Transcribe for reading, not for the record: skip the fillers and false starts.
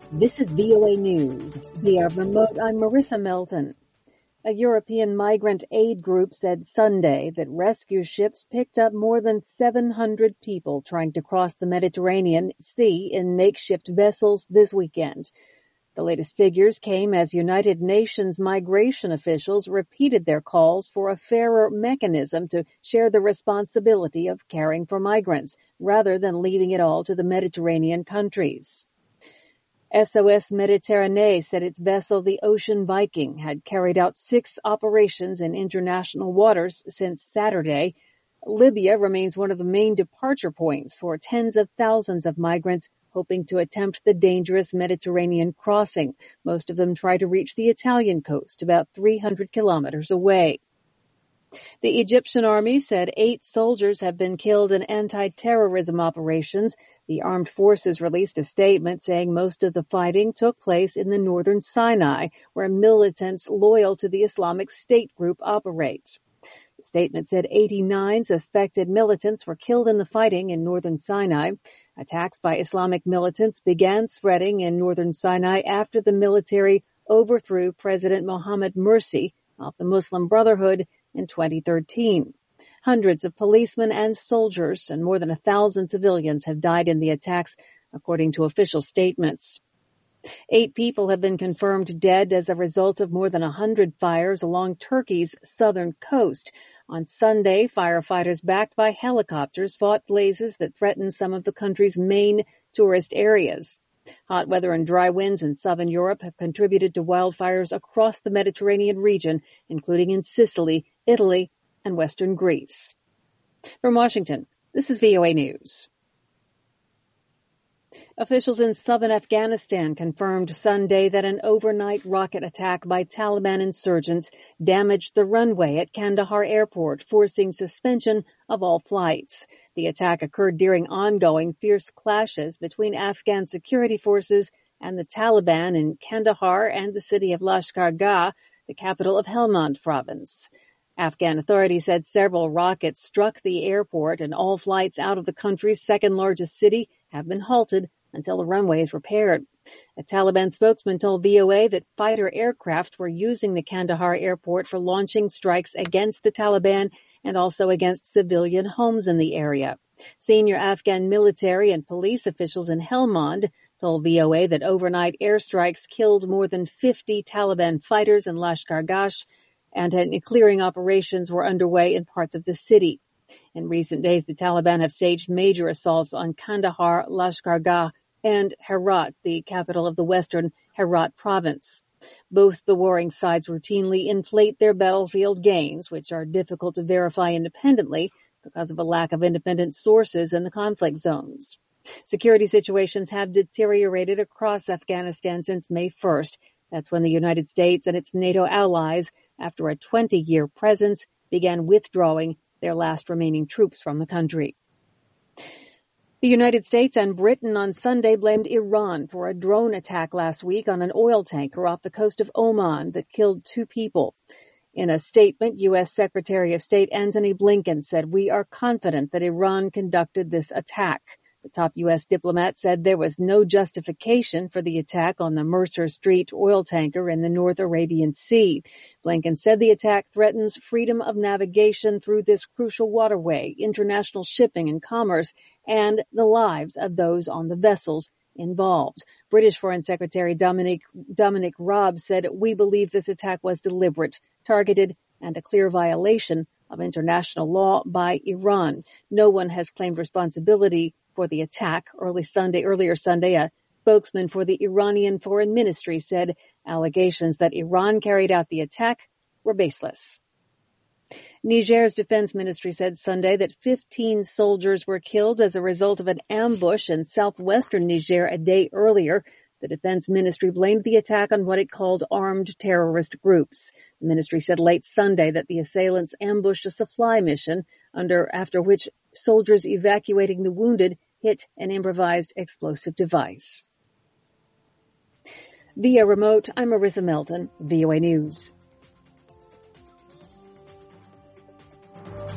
This is VOA News. Via remote, I'm Marissa Melton. A European migrant aid group said Sunday that rescue ships picked up more than 700 people trying to cross the Mediterranean Sea in makeshift vessels this weekend. The latest figures came as United Nations migration officials repeated their calls for a fairer mechanism to share the responsibility of caring for migrants, rather than leaving it all to the Mediterranean countries. SOS Méditerranée said its vessel, the Ocean Viking, had carried out 6 operations in international waters since Saturday. Libya remains one of the main departure points for tens of thousands of migrants hoping to attempt the dangerous Mediterranean crossing. Most of them try to reach the Italian coast, about 300 kilometers away. The Egyptian army said 8 soldiers have been killed in anti-terrorism operations. The armed forces released a statement saying most of the fighting took place in the northern Sinai, where militants loyal to the Islamic State group operate. The statement said 89 suspected militants were killed in the fighting in northern Sinai. Attacks by Islamic militants began spreading in northern Sinai after the military overthrew President Mohammed Morsi of the Muslim Brotherhood in 2013. Hundreds of policemen and soldiers and more than 1,000 civilians have died in the attacks, according to official statements. 8 people have been confirmed dead as a result of more than 100 fires along Turkey's southern coast. On Sunday, firefighters backed by helicopters fought blazes that threatened some of the country's main tourist areas. Hot weather and dry winds in southern Europe have contributed to wildfires across the Mediterranean region, including in Sicily, Italy, and western Greece. From Washington, this is VOA News. Officials in southern Afghanistan confirmed Sunday that an overnight rocket attack by Taliban insurgents damaged the runway at Kandahar Airport, forcing suspension of all flights. The attack occurred during ongoing fierce clashes between Afghan security forces and the Taliban in Kandahar and the city of Lashkar Gah, the capital of Helmand province. Afghan authorities said several rockets struck the airport and all flights out of the country's second largest city have been halted until the runway is repaired. A Taliban spokesman told VOA that fighter aircraft were using the Kandahar airport for launching strikes against the Taliban and also against civilian homes in the area. Senior Afghan military and police officials in Helmand told VOA that overnight airstrikes killed more than 50 Taliban fighters in Lashkar Gah, and clearing operations were underway in parts of the city. In recent days, the Taliban have staged major assaults on Kandahar, Lashkar Gah, and Herat, the capital of the western Herat province. Both the warring sides routinely inflate their battlefield gains, which are difficult to verify independently because of a lack of independent sources in the conflict zones. Security situations have deteriorated across Afghanistan since May 1st. That's when the United States and its NATO allies, after a 20-year presence, began withdrawing their last remaining troops from the country. The United States and Britain on Sunday blamed Iran for a drone attack last week on an oil tanker off the coast of Oman that killed 2 people. In a statement, U.S. Secretary of State Antony Blinken said, "We are confident that Iran conducted this attack." The top U.S. diplomat said there was no justification for the attack on the Mercer Street oil tanker in the North Arabian Sea. Blinken said the attack threatens freedom of navigation through this crucial waterway, international shipping and commerce, and the lives of those on the vessels involved. British Foreign Secretary Dominic Raab said, "We believe this attack was deliberate, targeted, and a clear violation of international law by Iran. No one has claimed responsibility for the attack." Earlier Sunday, a spokesman for the Iranian Foreign Ministry said allegations that Iran carried out the attack were baseless. Niger's defense ministry said Sunday that 15 soldiers were killed as a result of an ambush in southwestern Niger a day earlier. The defense ministry blamed the attack on what it called armed terrorist groups. The ministry said late Sunday that the assailants ambushed a supply mission, after which soldiers evacuating the wounded hit an improvised explosive device. Via remote, I'm Marissa Melton, VOA News.